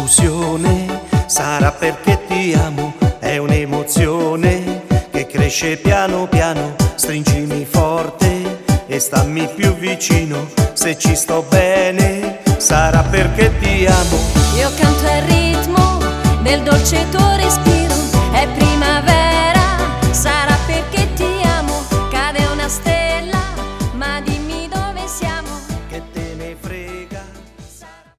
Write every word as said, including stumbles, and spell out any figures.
confusione, sarà perché ti amo, è un'emozione che cresce piano piano, stringimi forte e stammi più vicino, se ci sto bene sarà perché ti amo. Io canto al ritmo del dolce tuo respiro,